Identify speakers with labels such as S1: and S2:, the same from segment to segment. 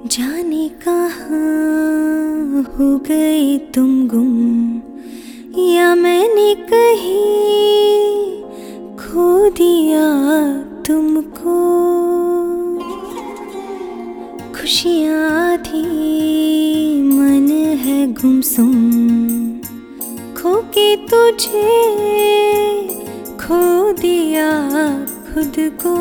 S1: जाने कहाँ हो गए तुम गुम, या मैंने कहीं खो दिया तुमको। खुशियाँ थी मन है गुमसुम, खो के तुझे खो दिया खुद को।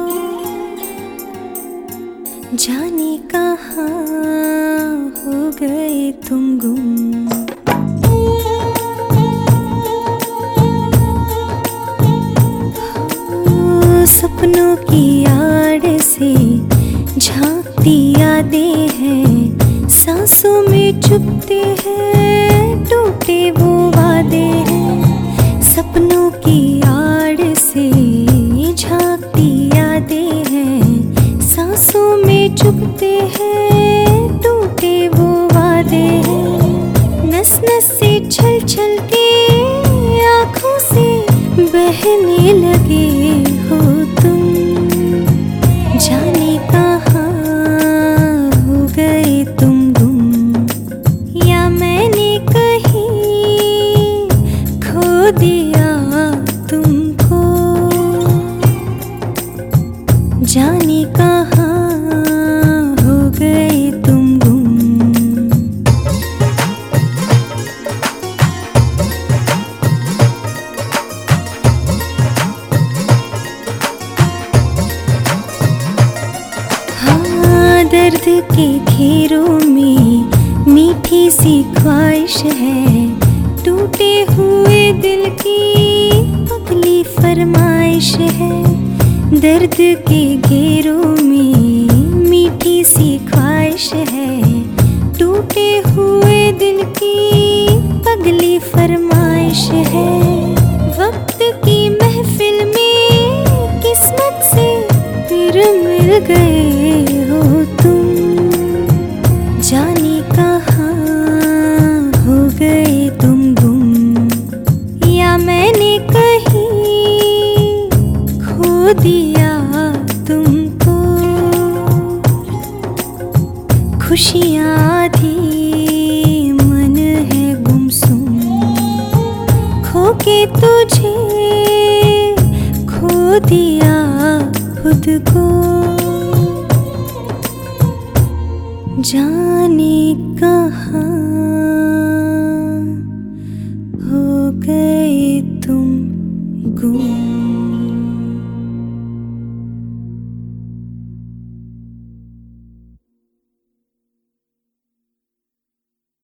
S1: जाने कहाँ हो गए तुम गुम। सपनों की आड़ से झांकती यादें हैं, सांसों में चुभते हैं टूटे वो वादे हैं। सपनों की आड़ से झांकती यादें हैं, सांसों में चुभते हैं टूटे वो वादे हैं। नस नस से छल छल के आँखों से बहने लगे हो तुम। जाने कहाँ हो गए तुम गुम, या मैंने कहीं खो दिया तुमको। जाने कहाँ हो गए तुम गुम। दर्द के घेरों में मीठी सी ख्वाहिश है, टूटे हुए दिल की अगली फरमाइश है। दर्द के घेरों में मीठी सी ख्वाहिश है, टूटे हुए दिल की अगली फरमाइश है। वक्त की महफिल में किस्मत से फिर मिल गए हो तुम। जाने कहाँ हो गए तुम गुम, या मैंने कहीं खो दिया तुमको। खुशियाँ थी मन है गुमसुम, खो के तुझे खो दिया खुद को। जाने कहाँ